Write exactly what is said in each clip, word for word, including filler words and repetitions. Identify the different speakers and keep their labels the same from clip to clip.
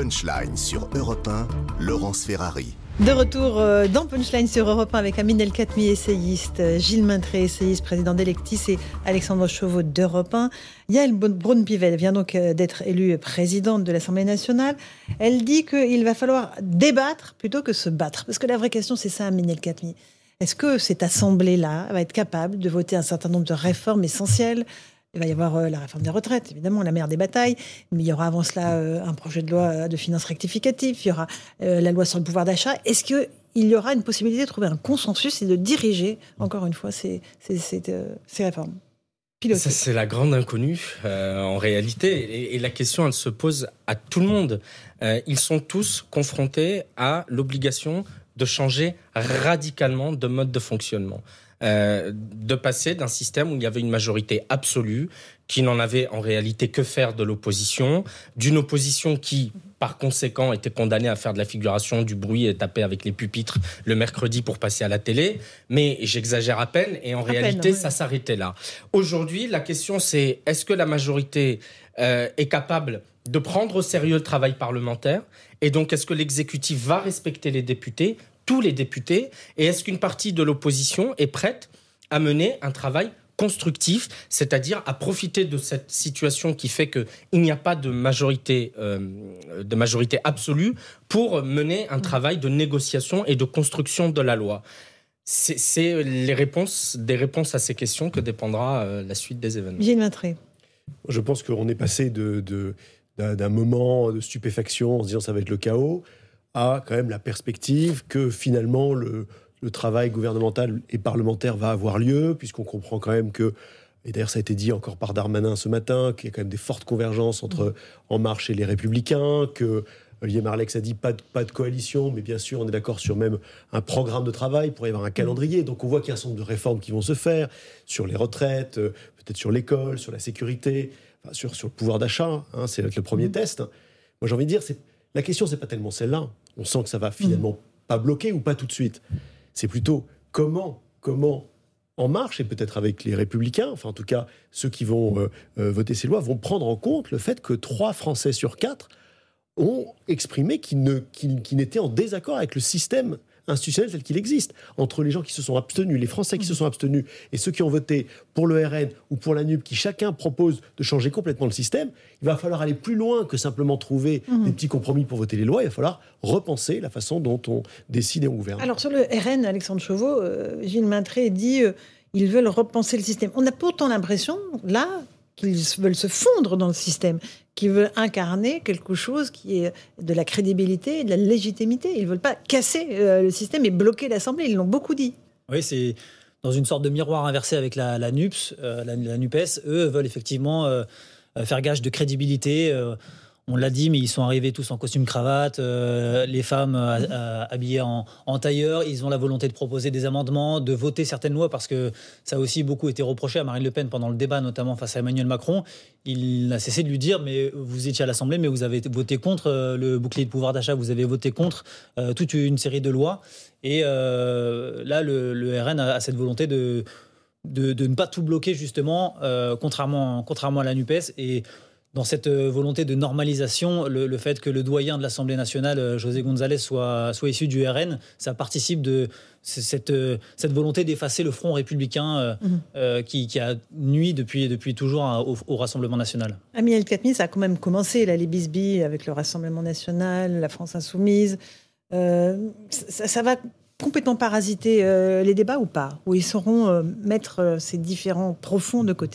Speaker 1: Punchline sur Europe un, Laurence Ferrari.
Speaker 2: De retour euh, dans Punchline sur Europe un avec Amine El-Khatmi, essayiste, euh, Gilles Maintré, essayiste, président d'Electis, et Alexandre Chauveau d'Europe un. Yael Braun-Pivet vient donc euh, d'être élue présidente de l'Assemblée nationale. Elle dit qu'il va falloir débattre plutôt que se battre. Parce que la vraie question, c'est ça, Amine El-Khatmi. Est-ce que cette assemblée-là va être capable de voter un certain nombre de réformes essentielles ? Il va y avoir euh, la réforme des retraites, évidemment, la mère des batailles, mais il y aura avant cela euh, un projet de loi de finances rectificatif, il y aura euh, la loi sur le pouvoir d'achat. Est-ce qu'il y aura une possibilité de trouver un consensus et de diriger, encore une fois, ces, ces, ces, euh, ces réformes pilotées ?
Speaker 3: Ça, c'est la grande inconnue, euh, en réalité, et, et la question, elle se pose à tout le monde. Euh, ils sont tous confrontés à l'obligation de changer radicalement de mode de fonctionnement. Euh, de passer d'un système où il y avait une majorité absolue, qui n'en avait en réalité que faire de l'opposition, d'une opposition qui, par conséquent, était condamnée à faire de la figuration, du bruit et taper avec les pupitres le mercredi pour passer à la télé. Mais j'exagère à peine, et en à réalité, peine, oui. ça s'arrêtait là. Aujourd'hui, la question c'est, est-ce que la majorité euh, est capable de prendre au sérieux le travail parlementaire ? Et donc, est-ce que l'exécutif va respecter les députés ? Tous les députés, et est-ce qu'une partie de l'opposition est prête à mener un travail constructif, c'est-à-dire à profiter de cette situation qui fait qu'il n'y a pas de majorité, euh, de majorité absolue pour mener un travail de négociation et de construction de la loi. C'est, c'est les réponses, des réponses à ces questions que dépendra euh, la suite des événements.
Speaker 2: Gilles Maintré.
Speaker 4: Je pense qu'on est passé de, de, d'un, d'un moment de stupéfaction en se disant ça va être le chaos, à quand même la perspective que finalement le, le travail gouvernemental et parlementaire va avoir lieu, puisqu'on comprend quand même que, et d'ailleurs ça a été dit encore par Darmanin ce matin, qu'il y a quand même des fortes convergences entre mmh. En Marche et les Républicains, que Olivier Marleix a dit pas de, pas de coalition, mais bien sûr on est d'accord sur même un programme de travail pour y avoir un calendrier. Donc on voit qu'il y a un certain nombre de réformes qui vont se faire sur les retraites, peut-être sur l'école, sur la sécurité, enfin, sur, sur le pouvoir d'achat, hein, c'est le premier mmh. test. Moi j'ai envie de dire, c'est, la question c'est pas tellement celle-là. On sent que ça va finalement mmh. pas bloquer ou pas tout de suite. C'est plutôt comment, comment En Marche, et peut-être avec les Républicains, enfin en tout cas ceux qui vont euh, euh, voter ces lois, vont prendre en compte le fait que trois Français sur quatre ont exprimé qu'ils, ne, qu'ils, qu'ils n'étaient en désaccord avec le système institutionnel tel qu'il existe. Entre les gens qui se sont abstenus, les Français qui mmh. se sont abstenus, et ceux qui ont voté pour le R N ou pour la N U P, qui chacun propose de changer complètement le système, il va falloir aller plus loin que simplement trouver mmh. des petits compromis pour voter les lois. Il va falloir repenser la façon dont on décide et on gouverne.
Speaker 2: Alors sur le R N, Alexandre Chauveau, euh, Gilles Maintré dit euh, ils veulent repenser le système. On a pourtant l'impression, là, qu'ils veulent se fondre dans le système, qu'ils veulent incarner quelque chose qui est de la crédibilité et de la légitimité. Ils ne veulent pas casser euh, le système et bloquer l'Assemblée. Ils l'ont beaucoup dit.
Speaker 5: Oui, c'est dans une sorte de miroir inversé avec la, la N U P S. Euh, la, la NUPES, eux, veulent effectivement euh, faire gage de crédibilité. Euh, on l'a dit, mais ils sont arrivés tous en costume-cravate, euh, les femmes euh, euh, habillées en, en tailleur. Ils ont la volonté de proposer des amendements, de voter certaines lois, parce que ça a aussi beaucoup été reproché à Marine Le Pen pendant le débat, notamment face à Emmanuel Macron. Il n'a cessé de lui dire, mais vous étiez à l'Assemblée, mais vous avez voté contre euh, le bouclier de pouvoir d'achat, vous avez voté contre euh, toute une série de lois. Et euh, là, le, le R N a, a cette volonté de, de, de ne pas tout bloquer, justement, euh, contrairement, contrairement à la NUPES. Et dans cette volonté de normalisation, le, le fait que le doyen de l'Assemblée nationale, José González, soit, soit issu du R N, ça participe de cette, cette volonté d'effacer le front républicain euh, mmh. euh, qui, qui a nui depuis, depuis toujours au, au Rassemblement national.
Speaker 2: Amine El-Khatmi, ça a quand même commencé, là, les bisbilles avec le Rassemblement national, la France insoumise. Euh, ça, ça va complètement parasiter euh, les débats ou pas ? Ou ils sauront euh, mettre euh, ces différents profonds de côté ?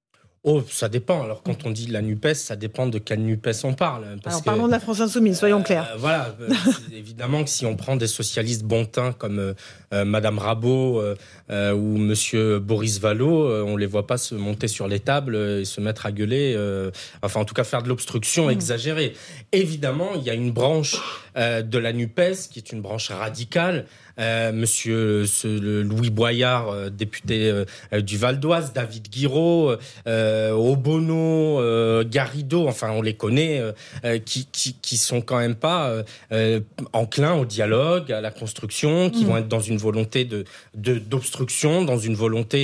Speaker 3: Oh, ça dépend. Alors, quand on dit la NUPES, ça dépend de quelle NUPES on parle.
Speaker 2: Parce Alors, parlons que, de la France insoumise, soyons clairs.
Speaker 3: Euh, voilà. Évidemment que si on prend des socialistes bon teint comme euh, euh, Madame Rabault euh, euh, ou Monsieur Boris Vallaud, euh, on les voit pas se monter sur les tables et se mettre à gueuler. Euh, enfin, en tout cas, faire de l'obstruction mmh. exagérée. Évidemment, il y a une branche euh, de la NUPES qui est une branche radicale. Euh, monsieur ce, le Louis Boyard, euh, député euh, du Val d'Oise, David Guiraud, euh, Obono, euh, Garrido, enfin on les connaît, euh, qui, qui, qui sont quand même pas euh, enclins au dialogue, à la construction, qui mmh. vont être dans une volonté de, de, d'obstruction, dans une volonté,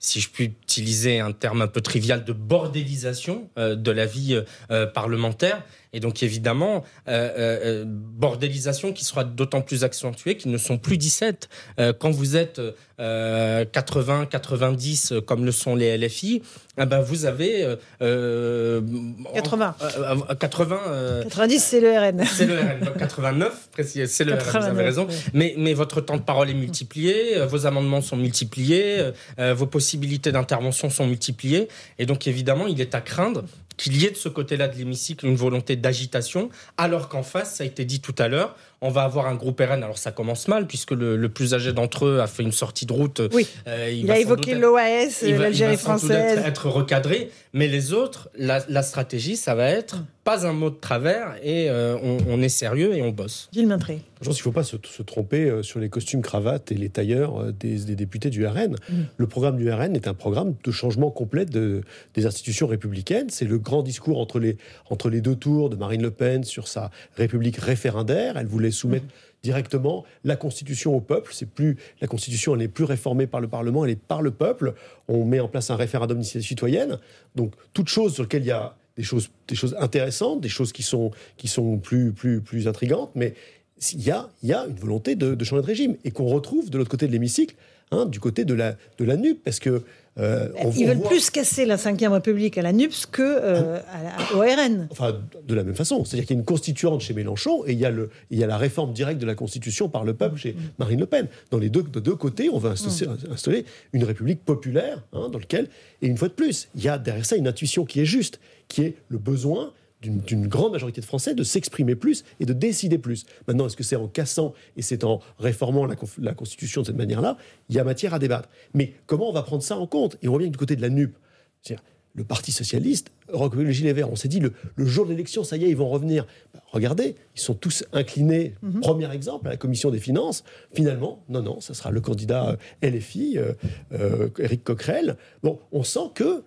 Speaker 3: si je puis utiliser un terme un peu trivial, de bordélisation euh, de la vie euh, parlementaire. Et donc évidemment, euh, euh, bordélisation qui sera d'autant plus accentuée qu'ils ne sont plus dix-sept. Euh, quand vous êtes euh, quatre-vingts, quatre-vingt-dix, comme le sont les L F I, eh ben vous avez... Euh,
Speaker 2: quatre-vingts.
Speaker 3: Euh, quatre-vingts euh,
Speaker 2: quatre-vingt-dix, c'est le R N.
Speaker 3: C'est le R N. quatre-vingt-neuf, c'est le R N, vous avez raison.
Speaker 2: Oui.
Speaker 3: Mais, mais votre temps de parole est multiplié, euh, vos amendements sont multipliés, euh, vos possibilités d'intervention sont multipliées. Et donc évidemment, il est à craindre qu'il y ait de ce côté-là de l'hémicycle une volonté d'agitation, alors qu'en face, ça a été dit tout à l'heure, on va avoir un groupe R N. Alors ça commence mal, puisque le, le plus âgé d'entre eux a fait une sortie de route.
Speaker 2: Oui.
Speaker 3: Euh, il
Speaker 2: il
Speaker 3: va
Speaker 2: a évoqué
Speaker 3: être,
Speaker 2: l'O A S,
Speaker 3: il va,
Speaker 2: l'Algérie
Speaker 3: il va sans doute
Speaker 2: française.
Speaker 3: Être, être recadré, mais les autres, la, la stratégie, ça va être
Speaker 2: Hum.
Speaker 3: pas un mot de travers, et euh, on, on est sérieux et on bosse.
Speaker 2: Gilles Maintré.
Speaker 4: Je pense qu'il ne faut pas se, se tromper euh, sur les costumes cravates et les tailleurs euh, des, des députés du R N.
Speaker 2: Mmh.
Speaker 4: Le programme du R N est un programme de changement complet de, des institutions républicaines. C'est le grand discours entre les, entre les deux tours de Marine Le Pen sur sa République référendaire. Elle voulait soumettre mmh. directement la Constitution au peuple. C'est plus, la Constitution, elle n'est plus réformée par le Parlement, elle est par le peuple. On met en place un référendum d'initiative citoyenne. Donc, toute chose sur laquelle il y a des choses, des choses intéressantes, des choses qui sont, qui sont plus, plus, plus intrigantes, mais il y a, il y a une volonté de, de changer de régime et qu'on retrouve de l'autre côté de l'hémicycle, hein, du côté de la, de la N U P, parce que euh, on,
Speaker 2: ils
Speaker 4: on
Speaker 2: veulent
Speaker 4: voit...
Speaker 2: plus casser la cinquième République à la N U P S que euh, à la, au R N.
Speaker 4: Enfin, de la même façon, c'est-à-dire qu'il y a une constituante chez Mélenchon et il y a, le, il y a la réforme directe de la Constitution par le peuple chez Marine Le Pen. Dans les deux, de deux côtés, on va installer, installer une République populaire, hein, dans laquelle, et une fois de plus, il y a derrière ça une intuition qui est juste, qui est le besoin d'une, d'une grande majorité de Français de s'exprimer plus et de décider plus. Maintenant, est-ce que c'est en cassant et c'est en réformant la, la Constitution de cette manière-là? Il y a matière à débattre. Mais comment on va prendre ça en compte? Et on revient du côté de la N U P. C'est-à-dire, le Parti Socialiste, le Gilet Vert, on s'est dit, le, le jour de l'élection, ça y est, ils vont revenir. Ben, regardez, ils sont tous inclinés, mm-hmm. premier exemple, à la Commission des Finances. Finalement, non, non, ça sera le candidat euh, L F I, euh, euh, Éric Coquerel. Bon, on sent que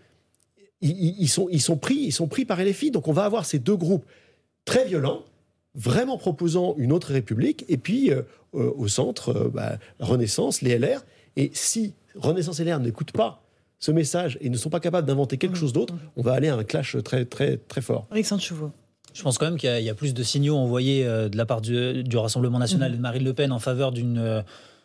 Speaker 4: Ils, ils, sont, ils, sont pris, ils sont pris par L F I. Donc on va avoir ces deux groupes très violents, vraiment proposant une autre République, et puis euh, euh, au centre, euh, bah, Renaissance, les L R. Et si Renaissance et L R n'écoutent pas ce message et ne sont pas capables d'inventer quelque chose d'autre, on va aller à un clash très, très, très fort.
Speaker 2: Alexandre Chauveau.
Speaker 5: Je pense quand même qu'il y a, il y a plus de signaux envoyés euh, de la part du, du Rassemblement national mmh. et de Marine Le Pen en faveur d'une... Euh,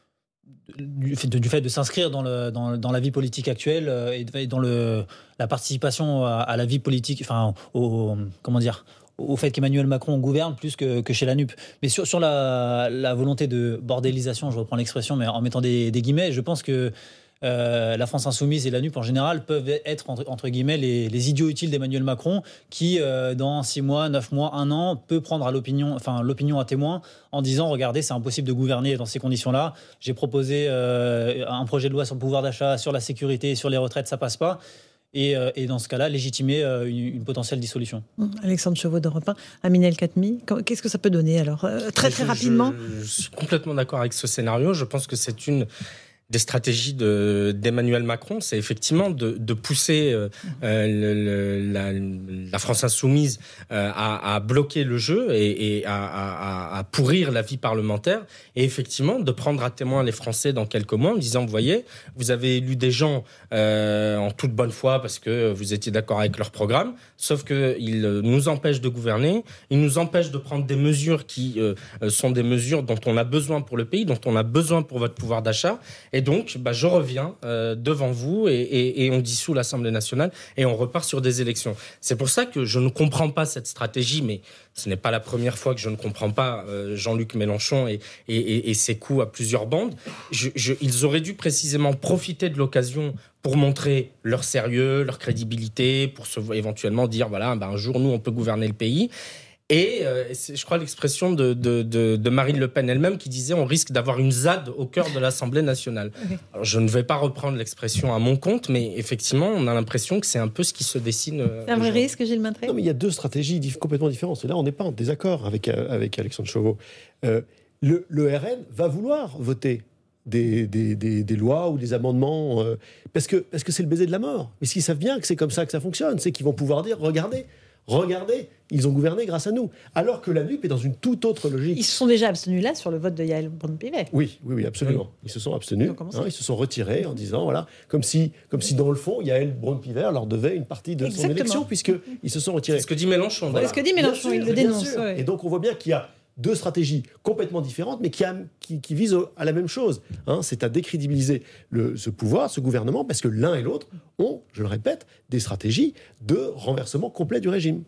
Speaker 5: Du fait, de, du fait de s'inscrire dans, le, dans, dans la vie politique actuelle euh, et, de, et dans le, la participation à, à la vie politique, enfin, au, comment dire, au fait qu'Emmanuel Macron gouverne plus que, que chez la N U P. Mais sur, sur la, la volonté de bordélisation, je reprends l'expression, mais en mettant des, des guillemets, je pense que Euh, la France Insoumise et la N U P en général peuvent être entre, entre guillemets les, les idiots utiles d'Emmanuel Macron qui euh, dans six mois, neuf mois, un an peut prendre à l'opinion, enfin, l'opinion à témoin en disant regardez c'est impossible de gouverner dans ces conditions-là, j'ai proposé euh, un projet de loi sur le pouvoir d'achat, sur la sécurité, sur les retraites, ça passe pas. Et, euh, et dans ce cas-là, légitimer euh, une, une potentielle dissolution.
Speaker 2: Alexandre Chauveau d'Europe un, Amine El-Khatmi, qu'est-ce que ça peut donner alors euh, très très
Speaker 3: je,
Speaker 2: rapidement.
Speaker 3: Je, je suis complètement d'accord avec ce scénario. Je pense que c'est une des stratégies de, d'Emmanuel Macron, c'est effectivement de, de pousser euh, le, le, la, la France insoumise euh, à, à bloquer le jeu et, et à, à, à pourrir la vie parlementaire, et effectivement de prendre à témoin les Français dans quelques mois en disant, vous voyez, vous avez élu des gens euh, en toute bonne foi parce que vous étiez d'accord avec leur programme, sauf qu'ils nous empêchent de gouverner, ils nous empêchent de prendre des mesures qui euh, sont des mesures dont on a besoin pour le pays, dont on a besoin pour votre pouvoir d'achat. Et donc, bah, je reviens euh, devant vous et, et, et on dissout l'Assemblée nationale et on repart sur des élections. C'est pour ça que je ne comprends pas cette stratégie, mais ce n'est pas la première fois que je ne comprends pas euh, Jean-Luc Mélenchon et, et, et, et ses coups à plusieurs bandes. Je, je, ils auraient dû précisément profiter de l'occasion pour montrer leur sérieux, leur crédibilité, pour se, éventuellement dire, voilà, bah, un jour, nous, on peut gouverner le pays. Et euh, c'est, je crois, l'expression de, de, de, de Marine Le Pen elle-même qui disait on risque d'avoir une Z A D au cœur de l'Assemblée nationale. Okay. Alors, je ne vais pas reprendre l'expression à mon compte, mais effectivement, on a l'impression que c'est un peu ce qui se dessine. Euh,
Speaker 2: c'est un vrai risque, Gilles Maintré ?
Speaker 4: Non, mais il y a deux stratégies diff- complètement différentes. Et là, on n'est pas en désaccord avec, euh, avec Alexandre Chauveau. Euh, le, le R N va vouloir voter Des, des, des, des lois ou des amendements, euh, parce, que, parce que c'est le baiser de la mort. Mais s'ils savent bien que c'est comme ça que ça fonctionne, c'est qu'ils vont pouvoir dire, regardez, Regardez, ils ont gouverné grâce à nous. Alors que la N U P est dans une toute autre logique.
Speaker 2: Ils se sont déjà abstenus là sur le vote de Yael Braun-Pivet.
Speaker 4: Oui, oui, oui, absolument. Ils se sont abstenus,
Speaker 2: ils,
Speaker 4: hein, ils se sont retirés en disant, voilà, comme si, comme si dans le fond, Yael Braun-Pivet leur devait une partie de
Speaker 2: Exactement.
Speaker 4: son élection, puisqu'ils se sont retirés.
Speaker 3: C'est ce que dit Mélenchon.
Speaker 2: Voilà. C'est ce que dit Mélenchon,
Speaker 4: Bien
Speaker 2: il
Speaker 4: sûr,
Speaker 2: le
Speaker 4: bien
Speaker 2: dénonce.
Speaker 4: sûr.
Speaker 2: Ouais.
Speaker 4: Et donc on voit bien qu'il y a deux stratégies complètement différentes, mais qui, a, qui, qui visent à la même chose. Hein, c'est à décrédibiliser le, ce pouvoir, ce gouvernement, parce que l'un et l'autre ont, je le répète, des stratégies de renversement complet du régime.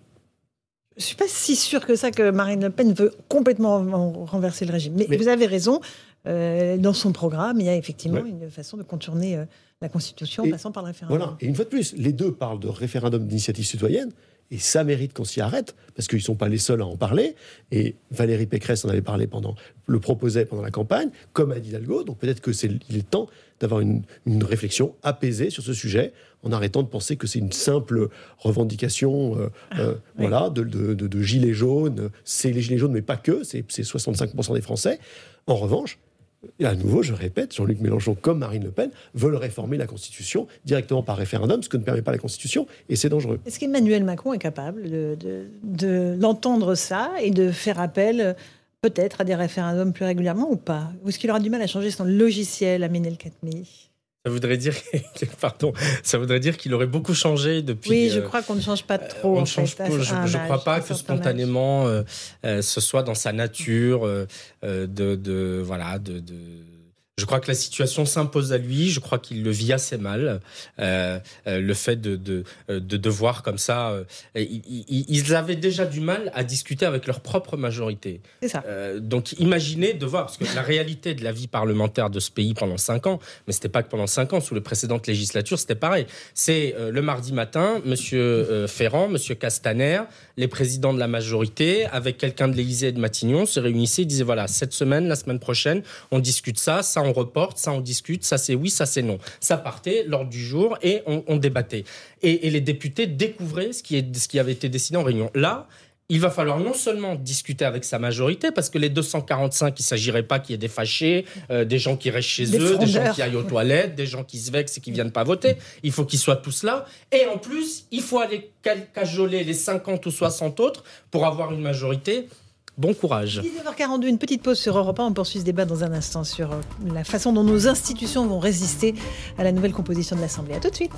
Speaker 2: Je ne suis pas si sûre que ça que Marine Le Pen veut complètement renverser le régime. Mais, mais vous avez raison, euh, dans son programme, il y a effectivement ouais. une façon de contourner euh, la Constitution en
Speaker 4: et,
Speaker 2: passant par le référendum.
Speaker 4: Voilà. Et une fois de plus, les deux parlent de référendum d'initiative citoyenne, et ça mérite qu'on s'y arrête, parce qu'ils ne sont pas les seuls à en parler. Et Valérie Pécresse en avait parlé pendant, le proposait pendant la campagne, comme Anne Hidalgo. Donc peut-être que c'est il est temps d'avoir une, une réflexion apaisée sur ce sujet, en arrêtant de penser que c'est une simple revendication euh, ah, euh, oui. voilà, de, de, de, de gilets jaunes. C'est les gilets jaunes, mais pas que, c'est, c'est soixante-cinq pour cent des Français. En revanche, et à nouveau, je répète, Jean-Luc Mélenchon comme Marine Le Pen veulent réformer la Constitution directement par référendum, ce que ne permet pas la Constitution, et c'est dangereux.
Speaker 2: Est-ce qu'Emmanuel Macron est capable de, de, de, d'entendre ça et de faire appel peut-être à des référendums plus régulièrement ou pas ? Ou est-ce qu'il aura du mal à changer son logiciel, Aminel Khatmi ?
Speaker 3: Ça voudrait dire, pardon, ça voudrait dire qu'il aurait beaucoup changé depuis.
Speaker 2: Oui, je crois qu'on ne change pas trop.
Speaker 3: On
Speaker 2: en
Speaker 3: ne change
Speaker 2: fait,
Speaker 3: pas. Je ne crois pas que spontanément euh, euh, ce soit dans sa nature euh, de, de voilà de. de... Je crois que la situation s'impose à lui. Je crois qu'il le vit assez mal. Euh, euh, le fait de, de, de devoir comme ça, euh, ils, ils avaient déjà du mal à discuter avec leur propre majorité.
Speaker 2: C'est ça.
Speaker 3: Euh, donc, imaginez devoir, parce que la réalité de la vie parlementaire de ce pays pendant cinq ans, mais c'était pas que pendant cinq ans. Sous les précédentes législatures, c'était pareil. C'est euh, le mardi matin, Monsieur euh, Ferrand, Monsieur Castaner, les présidents de la majorité, avec quelqu'un de l'Élysée et de Matignon, se réunissaient et disaient voilà, cette semaine, la semaine prochaine, on discute ça, ça on reporte, ça on discute, ça c'est oui, ça c'est non. Ça partait l'ordre du jour et on, on débattait. Et, et les députés découvraient ce qui, est, ce qui avait été décidé en réunion. Là, il va falloir non seulement discuter avec sa majorité, parce que les deux cent quarante-cinq, il ne s'agirait pas qu'il y ait des fâchés, euh, des gens qui restent chez
Speaker 2: des
Speaker 3: eux,
Speaker 2: frondeurs.
Speaker 3: Des gens qui aillent aux toilettes, des gens qui se vexent et qui ne viennent pas voter. Il faut qu'ils soient tous là. Et en plus, il faut aller cajoler les cinquante ou soixante autres pour avoir une majorité. Bon courage.
Speaker 2: dix-neuf heures quarante-deux, une petite pause sur Europe un. On poursuit ce débat dans un instant sur la façon dont nos institutions vont résister à la nouvelle composition de l'Assemblée. À tout de suite.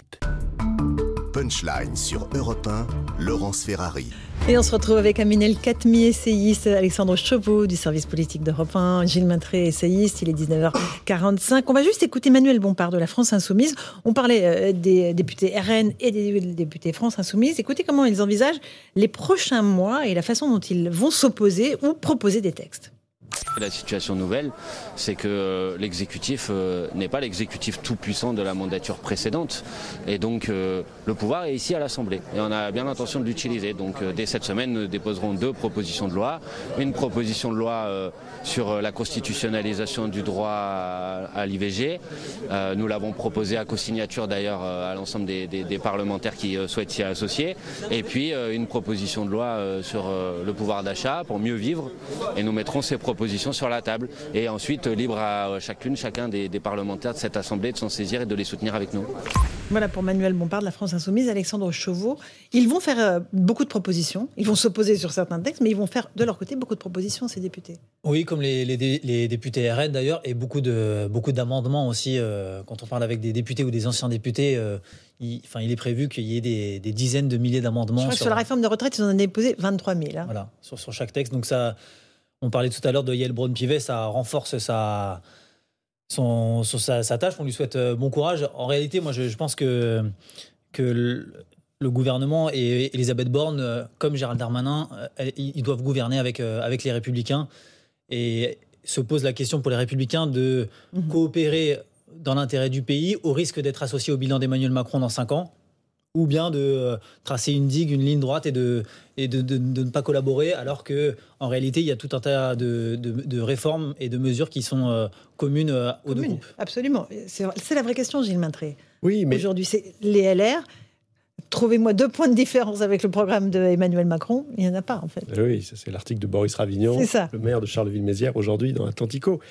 Speaker 1: Punchline sur Europe un, Laurence Ferrari.
Speaker 2: Et on se retrouve avec Aminel Khatmi, essayiste, Alexandre Chauveau du service politique d'Europe un, Gilles Maintré, essayiste. Il est dix-neuf heures quarante-cinq. On va juste écouter Manuel Bompard de la France Insoumise. On parlait des députés R N et des députés France Insoumise. Écoutez comment ils envisagent les prochains mois et la façon dont ils vont s'opposer ou proposer des textes.
Speaker 6: La situation nouvelle, c'est que l'exécutif euh, n'est pas l'exécutif tout-puissant de la mandature précédente. Et donc, euh, le pouvoir est ici à l'Assemblée. Et on a bien l'intention de l'utiliser. Donc, euh, dès cette semaine, nous déposerons deux propositions de loi. Une proposition de loi euh, sur la constitutionnalisation du droit à, à l'I V G. Euh, nous l'avons proposé à co-signature, d'ailleurs, euh, à l'ensemble des, des, des parlementaires qui euh, souhaitent s'y associer. Et puis, euh, une proposition de loi euh, sur euh, le pouvoir d'achat pour mieux vivre. Et nous mettrons ces propositions sur la table et ensuite libre à chacune, chacun des, des parlementaires de cette Assemblée de s'en saisir et de les soutenir avec nous.
Speaker 2: Voilà pour Manuel Bompard de la France Insoumise, Alexandre Chauveau. Ils vont faire euh, beaucoup de propositions, ils vont s'opposer sur certains textes, mais ils vont faire de leur côté beaucoup de propositions, ces députés. Oui,
Speaker 5: comme les, les, les députés R N d'ailleurs, et beaucoup, de, beaucoup d'amendements aussi. Euh, quand on parle avec des députés ou des anciens députés, euh, il, enfin, il est prévu qu'il y ait des, des dizaines de milliers d'amendements.
Speaker 2: Je crois sur, que sur la réforme de retraite, ils en ont déposé vingt-trois mille. Hein.
Speaker 5: Voilà, sur, sur chaque texte. Donc ça... On parlait tout à l'heure de Yael Braun-Pivet, ça renforce sa, son, son, sa, sa tâche. On lui souhaite bon courage. En réalité, moi, je, je pense que, que le, le gouvernement et Elisabeth Borne, comme Gérald Darmanin, ils doivent gouverner avec, avec les Républicains. Et se pose la question pour les Républicains de mmh. coopérer dans l'intérêt du pays, au risque d'être associés au bilan d'Emmanuel Macron dans cinq ans. Ou bien de tracer une digue, une ligne droite et de, et de, de, de ne pas collaborer, alors qu'en réalité, il y a tout un tas de, de, de réformes et de mesures qui sont euh, communes euh, aux
Speaker 2: Commune,
Speaker 5: deux groupes.
Speaker 2: Absolument. C'est, c'est la vraie question, Gilles Maintré.
Speaker 4: Oui, mais...
Speaker 2: Aujourd'hui, c'est les L R. Trouvez-moi deux points de différence avec le programme d'Emmanuel Macron. Il n'y en a pas, en fait.
Speaker 4: Oui, ça, c'est l'article de Boris Ravignon, le maire de Charleville-Mézières, aujourd'hui, dans Atlantico.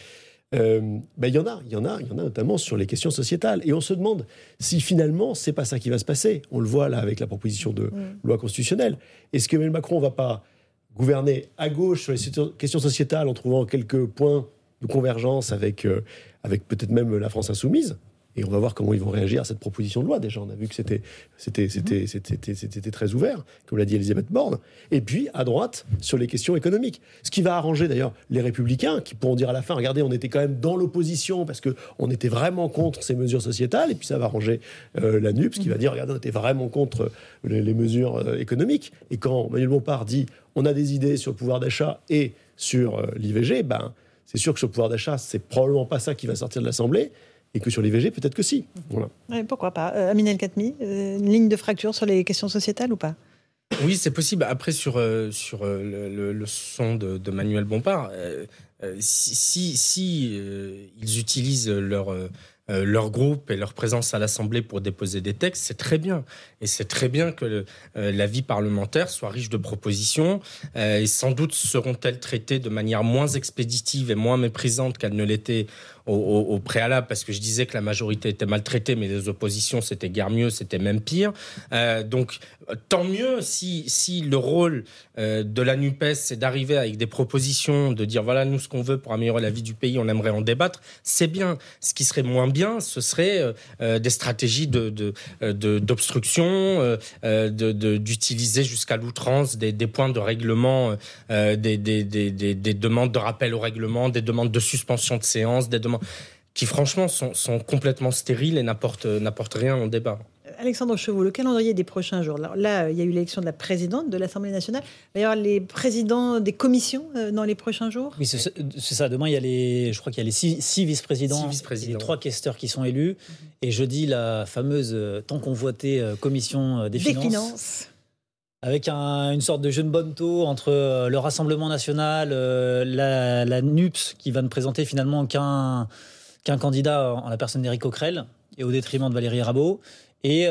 Speaker 4: euh, ben, il y en a, il y en a, il y en a notamment sur les questions sociétales. Et on se demande si finalement, c'est pas ça qui va se passer. On le voit là avec la proposition de mmh. loi constitutionnelle. Est-ce que Emmanuel Macron va pas gouverner à gauche sur les questions sociétales en trouvant quelques points de convergence avec, euh, avec peut-être même la France insoumise ? Et on va voir comment ils vont réagir à cette proposition de loi. Déjà, on a vu que c'était, c'était, c'était, c'était, c'était, c'était très ouvert, comme l'a dit Elisabeth Borne. Et puis, à droite, sur les questions économiques. Ce qui va arranger, d'ailleurs, les Républicains, qui pourront dire à la fin, regardez, on était quand même dans l'opposition, parce qu'on était vraiment contre ces mesures sociétales. Et puis, ça va arranger euh, la NUPES, qui va dire, regardez, on était vraiment contre les, les mesures euh, économiques. Et quand Manuel Bompard dit, on a des idées sur le pouvoir d'achat et sur euh, l'I V G, ben, c'est sûr que sur le pouvoir d'achat, c'est probablement pas ça qui va sortir de l'Assemblée. Et que sur l'I V G, peut-être que si. Voilà.
Speaker 2: Ouais, pourquoi pas. Euh, Amine El-Khatmi, euh, une ligne de fracture sur les questions sociétales ou pas ?
Speaker 3: Oui, c'est possible. Après, sur, euh, sur euh, le, le, le son de, de Manuel Bompard, euh, euh, si, si, si euh, ils utilisent leur... Euh, Euh, leur groupe et leur présence à l'Assemblée pour déposer des textes, c'est très bien. Et c'est très bien que le, euh, la vie parlementaire soit riche de propositions euh, et sans doute seront-elles traitées de manière moins expéditive et moins méprisante qu'elles ne l'étaient au, au, au préalable, parce que je disais que la majorité était maltraitée, mais les oppositions, c'était guère mieux, c'était même pire. Euh, donc, tant mieux si, si le rôle euh, de la NUPES, c'est d'arriver avec des propositions, de dire voilà, nous, ce qu'on veut pour améliorer la vie du pays, on aimerait en débattre, c'est bien. Ce qui serait moins bien, ce serait euh, des stratégies de, de, de, d'obstruction, euh, de, de, d'utiliser jusqu'à l'outrance des, des points de règlement, euh, des, des, des, des, des demandes de rappel au règlement, des demandes de suspension de séance, des demandes qui franchement sont, sont complètement stériles et n'apportent, n'apportent rien au débat.
Speaker 2: Alexandre Chevaux, le calendrier des prochains jours. Alors là, il y a eu l'élection de la présidente de l'Assemblée nationale. Il va y avoir les présidents des commissions euh, dans les prochains jours.
Speaker 5: Oui, c'est, c'est ça. Demain, il y a les, je crois qu'il y a les six, six vice-présidents,
Speaker 3: six vice-présidents.
Speaker 5: Et les trois questeurs qui sont élus. Mm-hmm. Et jeudi, la fameuse euh, tant convoitée euh, commission euh, des, des finances. finances. Avec un, une sorte de jeu de bonneteau entre euh, le Rassemblement national, euh, la, la NUPES, qui va ne présenter finalement qu'un, qu'un candidat en la personne d'Éric Coquerel, et au détriment de Valérie Rabault. Et,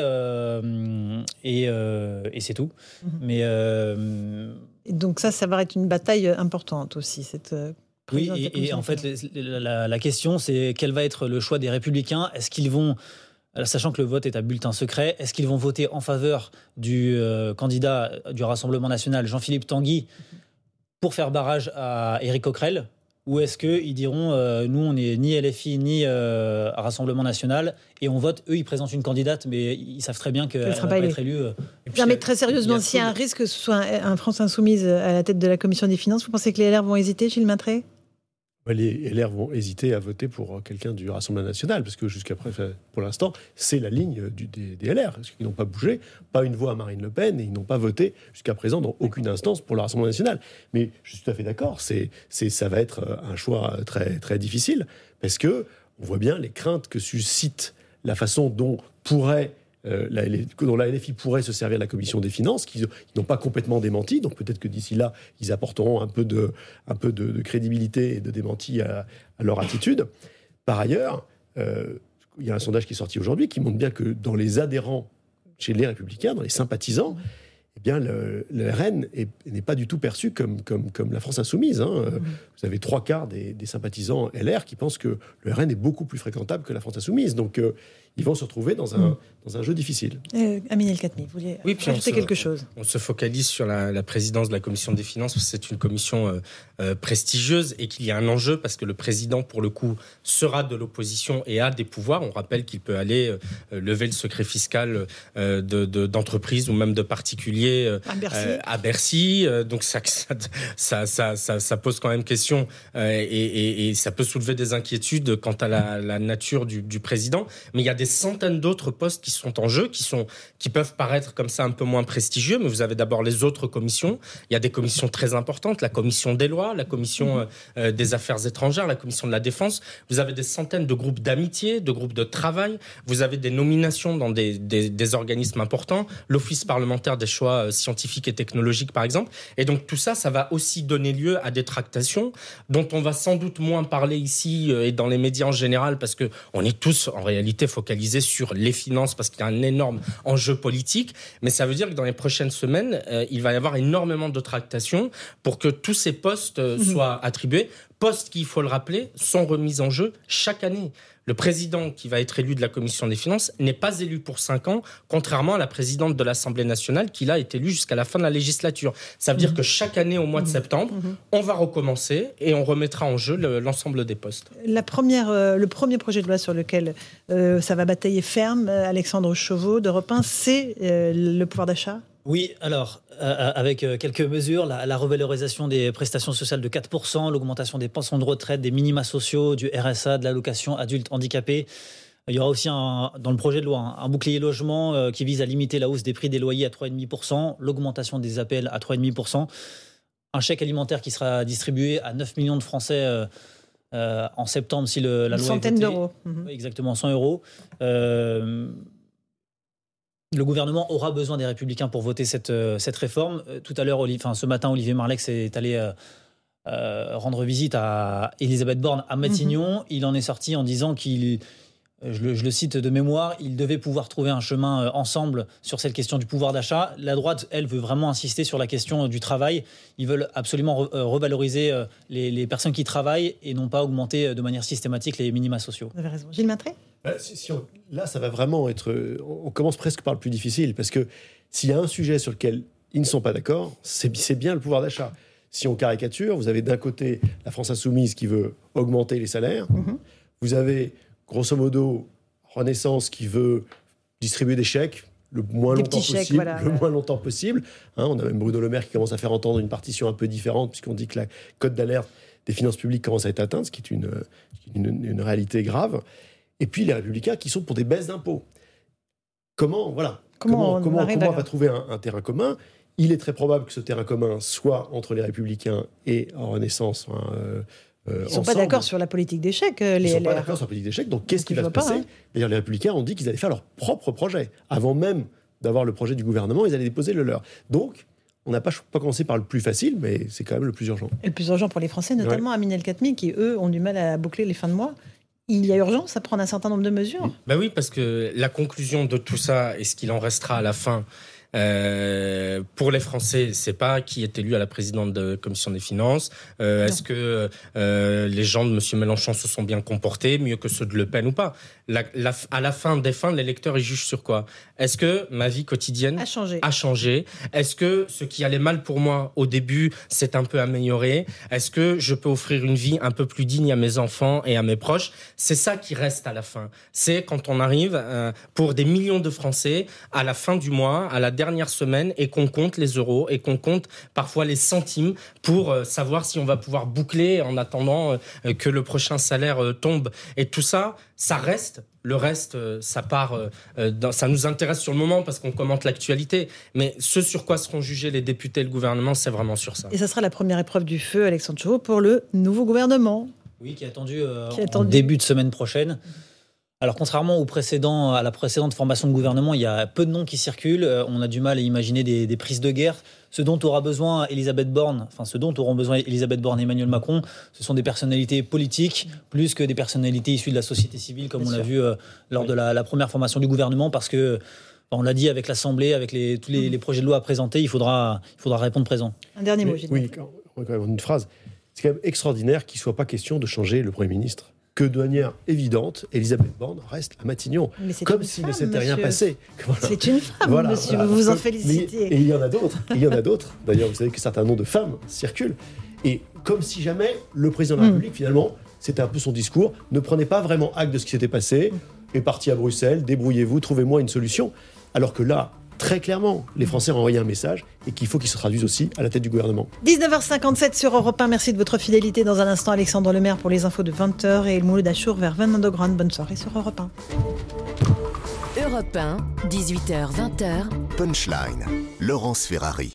Speaker 5: euh, et, euh, et c'est tout. Mmh. Mais euh...
Speaker 2: et donc ça, ça va être une bataille importante aussi, cette euh,
Speaker 5: oui, et, et en fait, la, la question, c'est quel va être le choix des Républicains ? Est-ce qu'ils vont, sachant que le vote est à bulletin secret, est-ce qu'ils vont voter en faveur du euh, candidat du Rassemblement national, Jean-Philippe Tanguy, pour faire barrage à Éric Coquerel ? Ou est-ce qu'ils diront, euh, nous, on n'est ni L F I, ni euh, Rassemblement National, et on vote, eux, ils présentent une candidate, mais ils savent très bien qu'elle ne va pas être élue. Euh.
Speaker 2: Puis, non, mais très sérieusement, s'il y a un risque que ce soit un, un France Insoumise à la tête de la Commission des Finances, vous pensez que les L R vont hésiter, Gilles Maintré ?
Speaker 4: Les L R vont hésiter à voter pour quelqu'un du Rassemblement national, parce que jusqu'à présent, pour l'instant, c'est la ligne du, des, des L R. Parce qu'ils n'ont pas bougé, pas une voix à Marine Le Pen, et ils n'ont pas voté jusqu'à présent dans aucune instance pour le Rassemblement national. Mais je suis tout à fait d'accord, c'est, c'est, ça va être un choix très, très difficile, parce qu'on voit bien les craintes que suscite la façon dont pourrait... Euh, la, dont la L F I pourrait se servir de la Commission des Finances, qui n'ont pas complètement démenti, donc peut-être que d'ici là, ils apporteront un peu de, un peu de, de crédibilité et de démenti à, à leur attitude. Par ailleurs, euh, il y a un sondage qui est sorti aujourd'hui qui montre bien que dans les adhérents chez les Républicains, dans les sympathisants, eh bien, le, le R N est, n'est pas du tout perçu comme, comme, comme la France insoumise. Hein. Mmh. Vous avez trois quarts des, des sympathisants L R qui pensent que le R N est beaucoup plus fréquentable que la France insoumise. Donc, euh, ils vont se retrouver dans un, mmh. dans un jeu difficile.
Speaker 2: Euh, Amine El-Khatmi, vous vouliez
Speaker 3: oui,
Speaker 2: ajouter quelque chose ?
Speaker 3: On se focalise sur la, la présidence de la Commission des Finances, parce que c'est une commission euh, euh, prestigieuse et qu'il y a un enjeu, parce que le président, pour le coup, sera de l'opposition et a des pouvoirs. On rappelle qu'il peut aller euh, lever le secret fiscal euh, de, de, d'entreprises ou même de particuliers euh,
Speaker 2: à Bercy.
Speaker 3: Euh, à Bercy. Euh, donc ça, ça, ça, ça, ça pose quand même question euh, et, et, et ça peut soulever des inquiétudes quant à la, la nature du, du président. Mais il y a des centaines d'autres postes qui sont en jeu, qui, sont, qui peuvent paraître comme ça un peu moins prestigieux, mais vous avez d'abord les autres commissions. Il y a des commissions très importantes, la commission des lois, la commission mmh. euh, des affaires étrangères, la commission de la défense. Vous avez des centaines de groupes d'amitié, de groupes de travail. Vous avez des nominations dans des, des, des organismes importants, l'Office parlementaire des choix scientifiques et technologiques, par exemple. Et donc tout ça, ça va aussi donner lieu à des tractations dont on va sans doute moins parler ici et dans les médias en général, parce qu'on est tous, en réalité, focalisés sur les finances parce qu'il y a un énorme enjeu politique, mais ça veut dire que dans les prochaines semaines, euh, il va y avoir énormément de tractations pour que tous ces postes euh, mmh. soient attribués postes qui, il faut le rappeler, sont remis en jeu chaque année. Le président qui va être élu de la Commission des finances n'est pas élu pour cinq ans, contrairement à la présidente de l'Assemblée nationale qui, là, est élue jusqu'à la fin de la législature. Ça veut mmh. dire que chaque année, au mois de septembre, mmh. on va recommencer et on remettra en jeu le, l'ensemble des postes.
Speaker 2: La première, euh, le premier projet de loi sur lequel euh, ça va batailler ferme, Alexandre Chauveau d'Europe un, c'est euh, le pouvoir d'achat.
Speaker 5: Oui, alors, euh, avec euh, quelques mesures, la, la revalorisation des prestations sociales de quatre pour cent, l'augmentation des pensions de retraite, des minima sociaux, du R S A, de l'allocation adulte handicapé. Il y aura aussi, un, dans le projet de loi, un, un bouclier logement euh, qui vise à limiter la hausse des prix des loyers à trois virgule cinq pour cent, l'augmentation des A P L à trois virgule cinq pour cent, un chèque alimentaire qui sera distribué à neuf millions de Français euh, euh, en septembre si le, la
Speaker 2: Une
Speaker 5: loi
Speaker 2: centaine
Speaker 5: est votée.
Speaker 2: d'euros. Mmh.
Speaker 5: Oui, exactement, cent euros. Euh, Le gouvernement aura besoin des Républicains pour voter cette, cette réforme. Tout à l'heure, enfin, ce matin, Olivier Marleix est allé euh, euh, rendre visite à Elisabeth Borne à Matignon. Mmh. Il en est sorti en disant qu'il, je le, je le cite de mémoire, il devait pouvoir trouver un chemin ensemble sur cette question du pouvoir d'achat. La droite, elle, veut vraiment insister sur la question du travail. Ils veulent absolument re- revaloriser les, les personnes qui travaillent et non pas augmenter de manière systématique les minima sociaux.
Speaker 2: Vous avez raison. Gilles Maintré ?
Speaker 4: Si, si on, là, ça va vraiment être... On commence presque par le plus difficile, parce que s'il y a un sujet sur lequel ils ne sont pas d'accord, c'est, c'est bien le pouvoir d'achat. Si on caricature, vous avez d'un côté la France insoumise qui veut augmenter les salaires, mmh. vous avez, grosso modo, Renaissance qui veut distribuer des chèques le moins, longtemps
Speaker 2: chèques,
Speaker 4: possible,
Speaker 2: voilà,
Speaker 4: le
Speaker 2: ouais.
Speaker 4: moins longtemps possible. Hein, on a même Bruno Le Maire qui commence à faire entendre une partition un peu différente, puisqu'on dit que la cote d'alerte des finances publiques commence à être atteinte, ce qui est une, une, une réalité grave. Et puis les Républicains qui sont pour des baisses d'impôts. Comment, voilà, comment, comment, comment, comment on va trouver un, un terrain commun ? Il est très probable que ce terrain commun soit entre les Républicains et en Renaissance. Hein, euh,
Speaker 2: Ils ne sont ensemble. Pas d'accord sur la politique des chèques, les
Speaker 4: Ils ne sont
Speaker 2: L R.
Speaker 4: pas d'accord sur la politique des chèques. Donc qu'est-ce qui va se passer ?
Speaker 2: Pas, hein.
Speaker 4: D'ailleurs, les Républicains ont dit qu'ils allaient faire leur propre projet. Avant même d'avoir le projet du gouvernement, ils allaient déposer le leur. Donc, on n'a pas, pas commencé par le plus facile, mais c'est quand même le plus urgent.
Speaker 2: Et le plus urgent pour les Français, notamment ouais. Amin El Khatmi, qui, eux, ont du mal à boucler les fins de mois. Il y a urgence à prendre un certain nombre de mesures.
Speaker 3: Ben oui, parce que la conclusion de tout ça et ce qu'il en restera à la fin, euh, pour les Français, c'est pas qui est élu à la présidente de la Commission des Finances. Euh, est-ce que euh, les gens de M. Mélenchon se sont bien comportés, mieux que ceux de Le Pen ou pas ? La, la, à la fin des fins, l'électeur il juge sur quoi ? Est-ce que ma vie quotidienne
Speaker 2: a changé.
Speaker 3: a changé ? Est-ce que ce qui allait mal pour moi au début s'est un peu amélioré ? Est-ce que je peux offrir une vie un peu plus digne à mes enfants et à mes proches ? C'est ça qui reste à la fin. C'est quand on arrive euh, pour des millions de Français à la fin du mois, à la dernière semaine, et qu'on compte les euros et qu'on compte parfois les centimes pour euh, savoir si on va pouvoir boucler en attendant euh, que le prochain salaire euh, tombe. Et tout ça, ça reste. Le reste, ça part, euh, dans, ça nous intéresse sur le moment parce qu'on commente l'actualité. Mais ce sur quoi seront jugés les députés et le gouvernement, c'est vraiment sur ça.
Speaker 2: Et ça sera la première épreuve du feu, Alexandre Chauveau, pour le nouveau gouvernement.
Speaker 5: Oui, qui est attendu, euh,
Speaker 2: qui est
Speaker 5: attendu. en début de semaine prochaine. Alors, contrairement au précédent, à la précédente formation de gouvernement, il y a peu de noms qui circulent. Euh, on a du mal à imaginer des, des prises de guerre. Ce dont aura besoin Elisabeth Borne, enfin ce dont auront besoin Elisabeth Borne et Emmanuel Macron, ce sont des personnalités politiques plus que des personnalités issues de la société civile, comme Bien on sûr. l'a vu euh, lors oui. de la, la première formation du gouvernement, parce que on l'a dit avec l'Assemblée, avec les, tous les, les projets de loi à présenter, il faudra, il faudra répondre présent.
Speaker 2: Un dernier mot, Gilles.
Speaker 4: Oui, quand même une phrase. C'est quand même extraordinaire qu'il ne soit pas question de changer le Premier ministre. Que de manière évidente, Elisabeth Borne reste à Matignon, comme s'il ne s'était rien passé.
Speaker 2: Voilà. C'est une femme, voilà, monsieur, voilà. Vous vous en félicitez.
Speaker 4: Mais, et il y en a d'autres, il y en a d'autres. D'ailleurs, vous savez que certains noms de femmes circulent. Et comme si jamais le président de la République, mmh. finalement, c'était un peu son discours, ne prenait pas vraiment acte de ce qui s'était passé, est parti à Bruxelles, débrouillez-vous, trouvez-moi une solution. Alors que là, très clairement, les Français ont envoyé un message et qu'il faut qu'il se traduise aussi à la tête du gouvernement.
Speaker 2: dix-neuf heures cinquante-sept sur Europe un. Merci de votre fidélité. Dans un instant, Alexandre Lemaire pour les infos de vingt heures et El Mouloud Achour vers vingt Grande. Bonne soirée sur Europe un.
Speaker 7: Europe un, dix-huit heures vingt.
Speaker 1: Punchline, Laurence Ferrari.